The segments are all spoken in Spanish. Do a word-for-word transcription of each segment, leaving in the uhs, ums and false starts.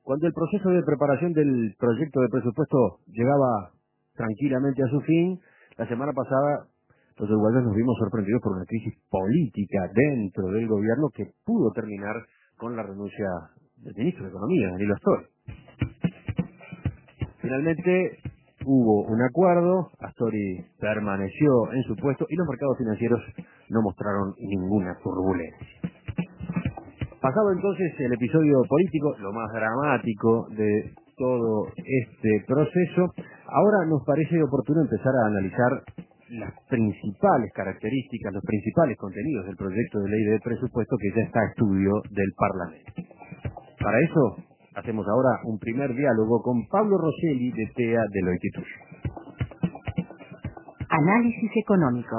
Cuando el proceso de preparación del proyecto de presupuesto llegaba tranquilamente a su fin, la semana pasada los uruguayos nos vimos sorprendidos por una crisis política dentro del gobierno que pudo terminar con la renuncia del ministro de Economía, Danilo Astori. Finalmente hubo un acuerdo, Astori permaneció en su puesto y los mercados financieros no mostraron ninguna turbulencia. Pasado entonces el episodio político, lo más dramático de todo este proceso, ahora nos parece oportuno empezar a analizar las principales características, los principales contenidos del proyecto de ley de presupuesto que ya está a estudio del Parlamento. Para eso, hacemos ahora un primer diálogo con Pablo Rosselli de T E A Deloitte y Touche. Análisis económico.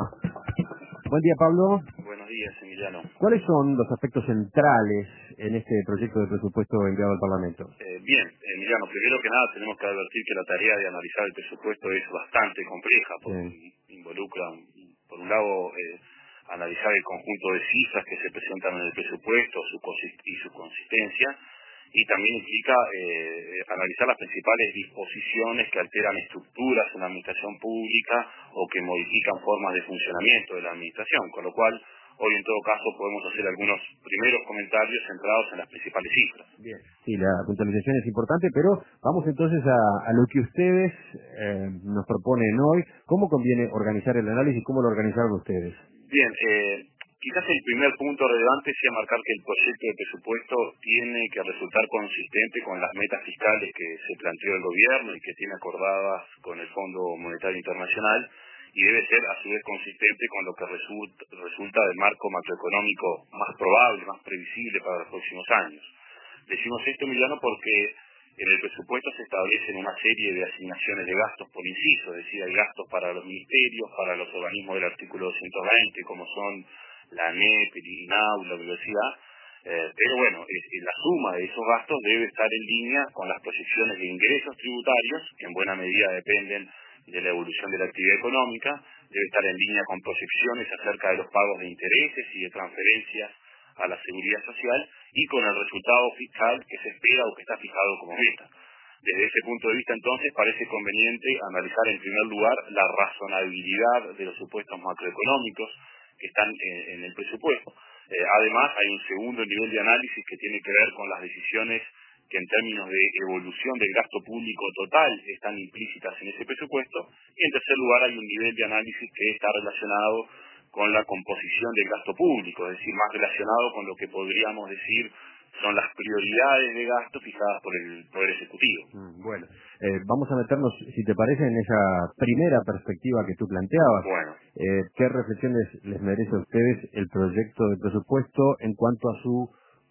Buen día, Pablo. Buenos días, Emiliano. ¿Cuáles son los aspectos centrales en este proyecto de presupuesto enviado al Parlamento? Eh, bien, Emiliano, primero que nada tenemos que advertir que la tarea de analizar el presupuesto es bastante compleja, porque sí. involucra, por un lado, eh, analizar el conjunto de cifras que se presentan en el presupuesto su y su consistencia, y también implica eh, analizar las principales disposiciones que alteran estructuras en la administración pública o que modifican formas de funcionamiento de la administración, con lo cual hoy en todo caso podemos hacer algunos primeros comentarios centrados en las principales cifras. Bien, sí, la puntualización es importante, pero vamos entonces a, a lo que ustedes eh, nos proponen hoy. ¿Cómo conviene organizar el análisis? ¿Cómo lo organizaron ustedes? Bien, eh, quizás el primer punto relevante sea marcar que el proyecto de presupuesto tiene que resultar consistente con las metas fiscales que se planteó el gobierno y que tiene acordadas con el Fondo Monetario Internacional, y debe ser a su vez consistente con lo que resulta, resulta del marco macroeconómico más probable, más previsible para los próximos años. Decimos esto, Emiliano, porque en el presupuesto se establecen una serie de asignaciones de gastos por inciso, es decir, hay gastos para los ministerios, para los organismos del artículo doscientos veinte, como son la ANEP, el INAU, la universidad, eh, pero bueno, es, la suma de esos gastos debe estar en línea con las proyecciones de ingresos tributarios, que en buena medida dependen de la evolución de la actividad económica, debe estar en línea con proyecciones acerca de los pagos de intereses y de transferencias a la seguridad social y con el resultado fiscal que se espera o que está fijado como meta. Desde ese punto de vista, entonces, parece conveniente analizar en primer lugar la razonabilidad de los supuestos macroeconómicos que están en, en el presupuesto. Eh, además, hay un segundo nivel de análisis que tiene que ver con las decisiones que en términos de evolución del gasto público total están implícitas en ese presupuesto, y en tercer lugar hay un nivel de análisis que está relacionado con la composición del gasto público, es decir, más relacionado con lo que podríamos decir son las prioridades de gasto fijadas por el Poder Ejecutivo. Mm, bueno, eh, vamos a meternos, si te parece, en esa primera perspectiva que tú planteabas. Bueno. Eh, ¿Qué reflexiones les merece a ustedes el proyecto de presupuesto en cuanto a su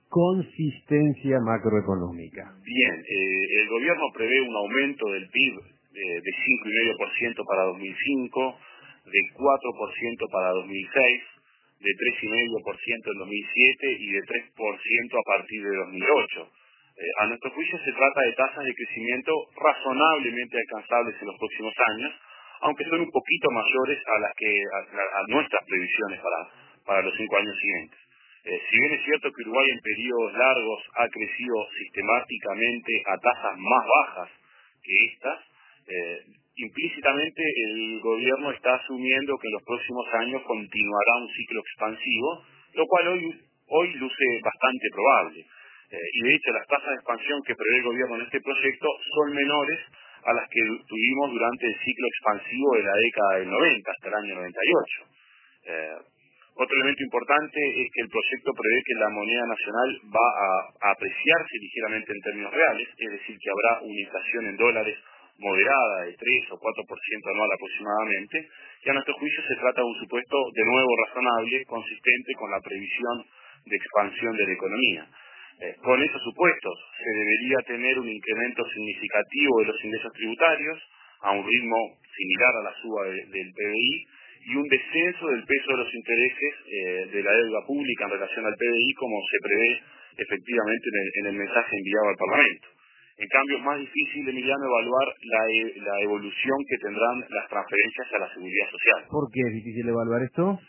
consistencia macroeconómica? Bien, eh, el gobierno prevé un aumento del P I B eh, de cinco coma cinco por ciento para dos mil cinco, de cuatro por ciento para dos mil seis, de tres coma cinco por ciento en dos mil siete y de tres por ciento a partir de dos mil ocho. Eh, a nuestro juicio se trata de tasas de crecimiento razonablemente alcanzables en los próximos años, aunque son un poquito mayores a las que a, a nuestras previsiones para, para los cinco años siguientes. Eh, si bien es cierto que Uruguay en periodos largos ha crecido sistemáticamente a tasas más bajas que estas, eh, implícitamente el gobierno está asumiendo que en los próximos años continuará un ciclo expansivo, lo cual hoy, hoy luce bastante probable. Eh, y de hecho las tasas de expansión que prevé el gobierno en este proyecto son menores a las que tuvimos durante el ciclo expansivo de la década del noventa, hasta el año noventa y ocho. Eh, Otro elemento importante es que el proyecto prevé que la moneda nacional va a, a apreciarse ligeramente en términos reales, es decir, que habrá una inflación en dólares moderada de tres o cuatro por ciento anual aproximadamente, y a nuestro juicio se trata de un supuesto de nuevo razonable, consistente con la previsión de expansión de la economía. Eh, con esos supuestos se debería tener un incremento significativo de los ingresos tributarios a un ritmo similar a la suba de, del P B I, y un descenso del peso de los intereses eh, de la deuda pública en relación al P B I, como se prevé efectivamente en el, en el mensaje enviado al Parlamento. En cambio, es más difícil, Emiliano, evaluar la, e, la evolución que tendrán las transferencias a la seguridad social. ¿Por qué es difícil evaluar esto?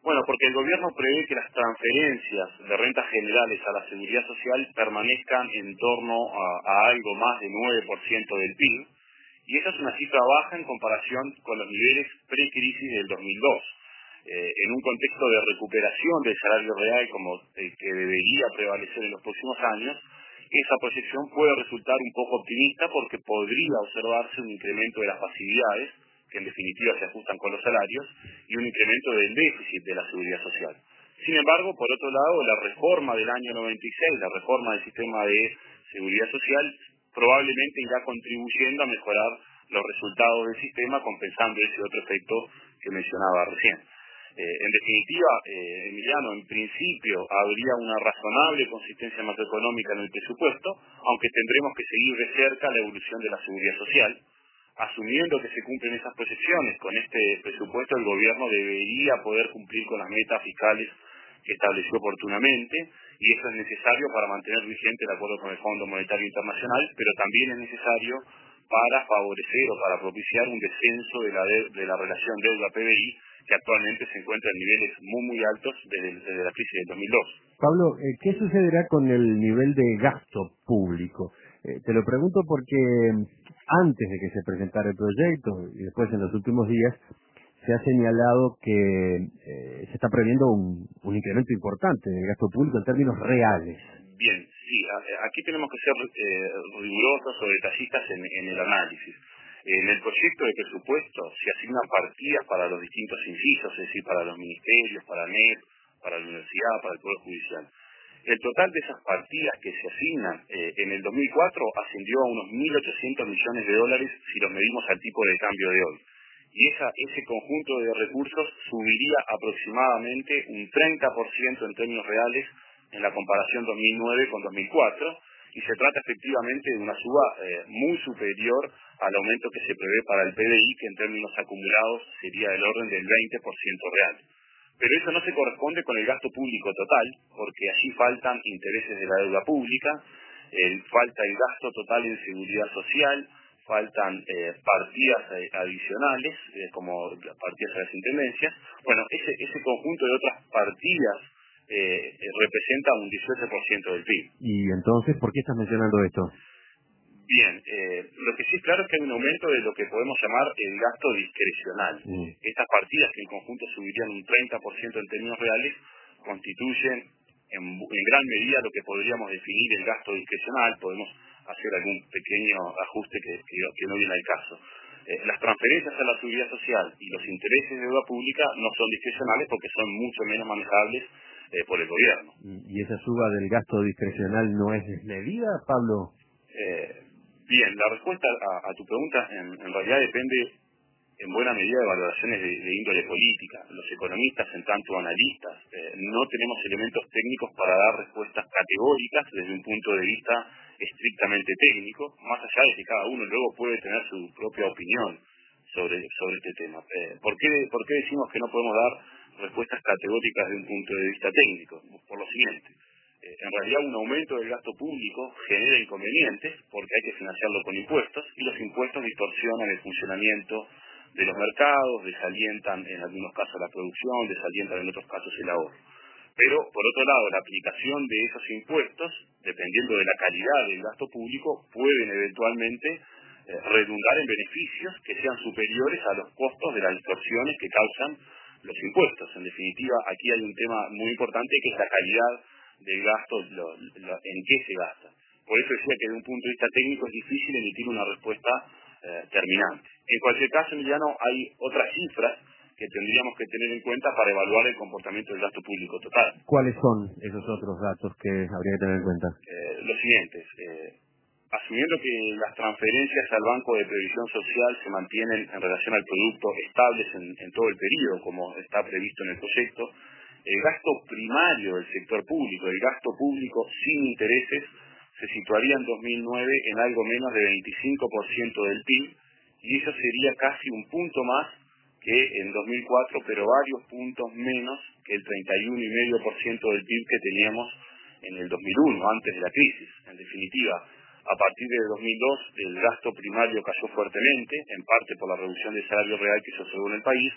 Bueno, porque el gobierno prevé que las transferencias de rentas generales a la seguridad social permanezcan en torno a, a algo más de nueve por ciento del P I B, y esa es una cifra baja en comparación con los niveles pre-crisis del dos mil dos. Eh, en un contexto de recuperación del salario real como el que debería prevalecer en los próximos años, esa proyección puede resultar un poco optimista porque podría observarse un incremento de las pasividades, que en definitiva se ajustan con los salarios, y un incremento del déficit de la seguridad social. Sin embargo, por otro lado, la reforma del año noventa y seis, la reforma del sistema de seguridad social, probablemente irá contribuyendo a mejorar los resultados del sistema, compensando ese otro efecto que mencionaba recién. Eh, en definitiva, eh, Emiliano, en principio habría una razonable consistencia macroeconómica en el presupuesto, aunque tendremos que seguir de cerca la evolución de la seguridad social. Asumiendo que se cumplen esas proyecciones, con este presupuesto el gobierno debería poder cumplir con las metas fiscales que estableció oportunamente, y eso es necesario para mantener vigente el acuerdo con el Fondo Monetario Internacional, pero también es necesario para favorecer o para propiciar un descenso de la, de, de la relación deuda-P B I, que actualmente se encuentra en niveles muy muy altos desde, desde la crisis del dos mil dos. Pablo, eh, ¿qué sucederá con el nivel de gasto público? Eh, te lo pregunto porque antes de que se presentara el proyecto y después en los últimos días se ha señalado que eh, se está previendo un, un incremento importante del gasto público en términos reales. Bien, sí, a, aquí tenemos que ser eh, rigurosos o detallistas en, en el análisis. En el proyecto de presupuesto se asignan partidas para los distintos incisos, es decir, para los ministerios, para N E P, para la universidad, para el Poder Judicial. El total de esas partidas que se asignan eh, en el dos mil cuatro ascendió a unos mil ochocientos millones de dólares si los medimos al tipo de cambio de hoy. Y esa, ese conjunto de recursos subiría aproximadamente un treinta por ciento en términos reales en la comparación dos mil nueve con dos mil cuatro, y se trata efectivamente de una suba eh, muy superior al aumento que se prevé para el P B I, que en términos acumulados sería del orden del veinte por ciento real. Pero eso no se corresponde con el gasto público total, porque allí faltan intereses de la deuda pública, el, falta el gasto total en seguridad social, faltan eh, partidas eh, adicionales, eh, como partidas a las intendencias. Bueno, ese, ese conjunto de otras partidas eh, eh, representa un dieciocho por ciento del P I B. Y entonces, ¿por qué estás mencionando esto? Bien, eh, lo que sí es claro es que hay un aumento de lo que podemos llamar el gasto discrecional. Mm. Estas partidas, que en conjunto subirían un treinta por ciento en términos reales, constituyen en, en gran medida lo que podríamos definir el gasto discrecional. Podemos hacer algún pequeño ajuste que, que, que no viene al caso. Eh, las transferencias a la seguridad social y los intereses de deuda pública no son discrecionales porque son mucho menos manejables eh, por el gobierno. ¿Y esa suba del gasto discrecional no es desmedida, Pablo? Eh, bien, la respuesta a, a tu pregunta en, en realidad depende en buena medida de valoraciones de, de índole política. Los economistas, en tanto analistas, eh, no tenemos elementos técnicos para dar respuestas categóricas desde un punto de vista estrictamente técnico, más allá de que cada uno luego puede tener su propia opinión sobre, sobre este tema. Eh, ¿por qué, ¿Por qué decimos que no podemos dar respuestas categóricas de un punto de vista técnico? Por lo siguiente. En realidad, un aumento del gasto público genera inconvenientes porque hay que financiarlo con impuestos, y los impuestos distorsionan el funcionamiento de los mercados, desalientan en algunos casos la producción, desalientan en otros casos el ahorro. Pero, por otro lado, la aplicación de esos impuestos, dependiendo de la calidad del gasto público, pueden eventualmente eh, redundar en beneficios que sean superiores a los costos de las distorsiones que causan los impuestos. En definitiva, aquí hay un tema muy importante, que es la calidad del gasto, lo, lo, en qué se gasta. Por eso decía que desde un punto de vista técnico es difícil emitir una respuesta eh, terminante. En cualquier caso, Emiliano, hay otras cifras que tendríamos que tener en cuenta para evaluar el comportamiento del gasto público total. ¿Cuáles son esos otros datos que habría que tener en cuenta? Eh, los siguientes. Eh, asumiendo que las transferencias al Banco de Previsión Social se mantienen en relación al producto estables en, en todo el periodo, como está previsto en el proyecto, el gasto primario del sector público, el gasto público sin intereses, se situaría en dos mil nueve en algo menos de veinticinco por ciento del P I B, y eso sería casi un punto más que en dos mil cuatro, pero varios puntos menos que el treinta y uno coma cinco por ciento del P I B que teníamos en el dos mil uno, antes de la crisis. En definitiva, a partir de dos mil dos, el gasto primario cayó fuertemente, en parte por la reducción del salario real que se observó en el país,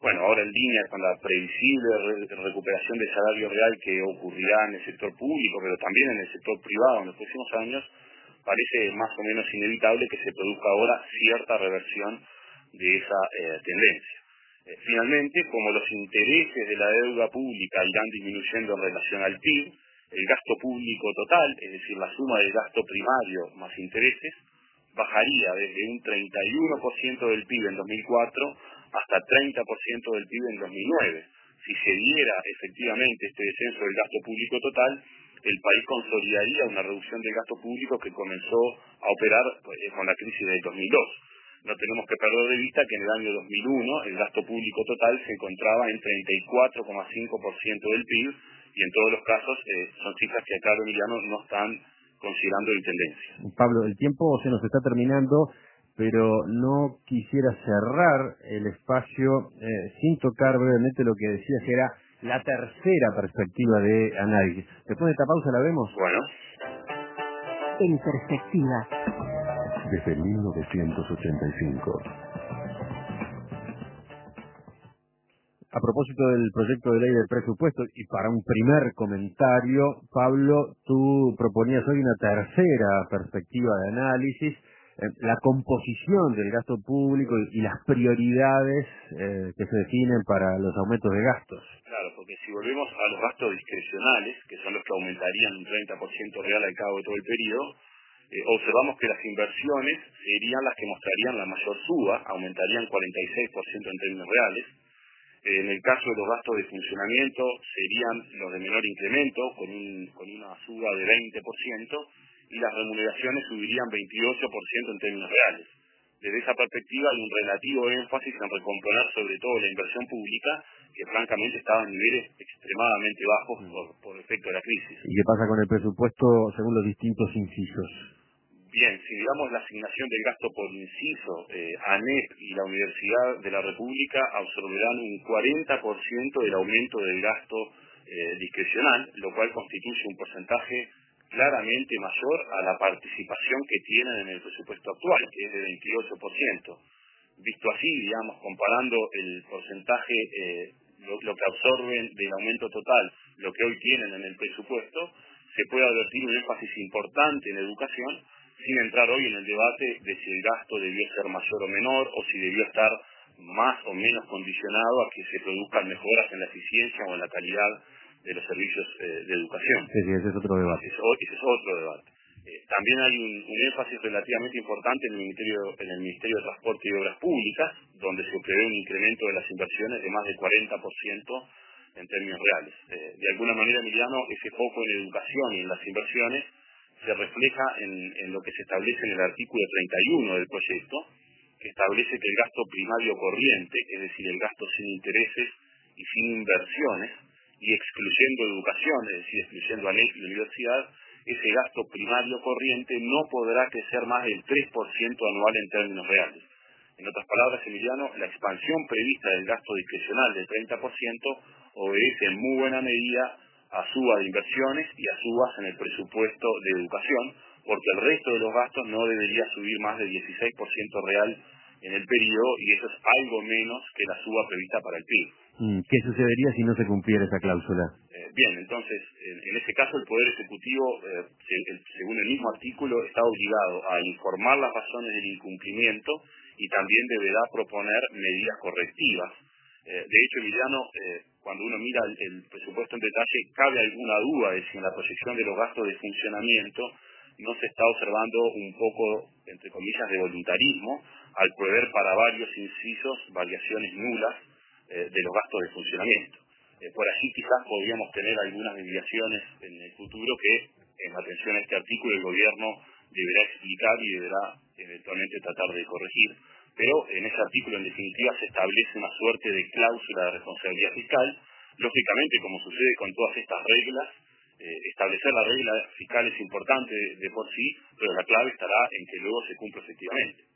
Bueno, ahora en línea con la previsible re recuperación del salario real que ocurrirá en el sector público, pero también en el sector privado en los próximos años, parece más o menos inevitable que se produzca ahora cierta reversión de esa eh, tendencia. Eh, finalmente, como los intereses de la deuda pública irán disminuyendo en relación al P I B, el gasto público total, es decir, la suma del gasto primario más intereses, bajaría desde un treinta y uno por ciento del P I B en dos mil cuatro hasta treinta por ciento del P I B en dos mil nueve. Si se diera efectivamente este descenso del gasto público total, el país consolidaría una reducción del gasto público que comenzó a operar pues, con la crisis del dos mil dos. No tenemos que perder de vista que en el año dos mil uno el gasto público total se encontraba en treinta y cuatro coma cinco por ciento del P I B y en todos los casos eh, son cifras que acá, Emiliano, no están considerando en tendencia. Pablo, el tiempo se nos está terminando, pero no quisiera cerrar el espacio eh, sin tocar brevemente lo que decías que era la tercera perspectiva de análisis. Después de esta pausa la vemos. Bueno. En perspectiva. Desde mil novecientos ochenta y cinco. A propósito del proyecto de ley de presupuesto, y para un primer comentario, Pablo, tú proponías hoy una tercera perspectiva de análisis, eh, la composición del gasto público y, y las prioridades eh, que se definen para los aumentos de gastos. Claro, porque si volvemos a los gastos discrecionales, que son los que aumentarían un treinta por ciento real al cabo de todo el periodo, eh, observamos que las inversiones serían las que mostrarían la mayor suba, aumentarían cuarenta y seis por ciento en términos reales. En el caso de los gastos de funcionamiento serían los de menor incremento, con, un, con una suba de veinte por ciento, y las remuneraciones subirían veintiocho por ciento en términos reales. Desde esa perspectiva hay un relativo énfasis en recomponer sobre todo la inversión pública, que francamente estaba en niveles extremadamente bajos por, por efecto de la crisis. ¿Y qué pasa con el presupuesto según los distintos incisos? Bien, si digamos la asignación del gasto por inciso, eh, ANEP y la Universidad de la República absorberán un cuarenta por ciento del aumento del gasto eh, discrecional, lo cual constituye un porcentaje claramente mayor a la participación que tienen en el presupuesto actual, que es de veintiocho por ciento. Visto así, digamos, comparando el porcentaje, eh, lo, lo que absorben del aumento total, lo que hoy tienen en el presupuesto, se puede advertir un énfasis importante en educación, sin entrar hoy en el debate de si el gasto debió ser mayor o menor, o si debió estar más o menos condicionado a que se produzcan mejoras en la eficiencia o en la calidad de los servicios eh, de educación. Sí, sí, ese es otro debate. Ese es, ese es otro debate. Eh, también hay un, un énfasis relativamente importante en el, Ministerio, en el Ministerio de Transporte y Obras Públicas, donde se prevé un incremento de las inversiones de más del cuarenta por ciento en términos reales. Eh, de alguna manera, Emiliano, ese foco en educación y en las inversiones se refleja en, en lo que se establece en el artículo treinta y uno del proyecto, que establece que el gasto primario corriente, es decir, el gasto sin intereses y sin inversiones, y excluyendo educación, es decir, excluyendo a la universidad, ese gasto primario corriente no podrá crecer más del tres por ciento anual en términos reales. En otras palabras, Emiliano, la expansión prevista del gasto discrecional del treinta por ciento obedece en muy buena medida a suba de inversiones y a subas en el presupuesto de educación, porque el resto de los gastos no debería subir más del dieciséis por ciento real en el periodo, y eso es algo menos que la suba prevista para el P I B. ¿Qué sucedería si no se cumpliera esa cláusula? Eh, bien, entonces, en, en ese caso el Poder Ejecutivo, eh, se, el, según el mismo artículo, está obligado a informar las razones del incumplimiento y también deberá proponer medidas correctivas. Eh, de hecho, Emiliano, eh, cuando uno mira el, el presupuesto en detalle, cabe alguna duda de si en la proyección de los gastos de funcionamiento no se está observando un poco, entre comillas, de voluntarismo al prever para varios incisos variaciones nulas eh, de los gastos de funcionamiento. Eh, por allí quizás podríamos tener algunas desviaciones en el futuro que, en atención a este artículo, el gobierno deberá explicar y deberá eventualmente tratar de corregir. Pero en ese artículo, en definitiva, se establece una suerte de cláusula de responsabilidad fiscal. Lógicamente, como sucede con todas estas reglas, eh, establecer la regla fiscal es importante de, de por sí, pero la clave estará en que luego se cumpla efectivamente.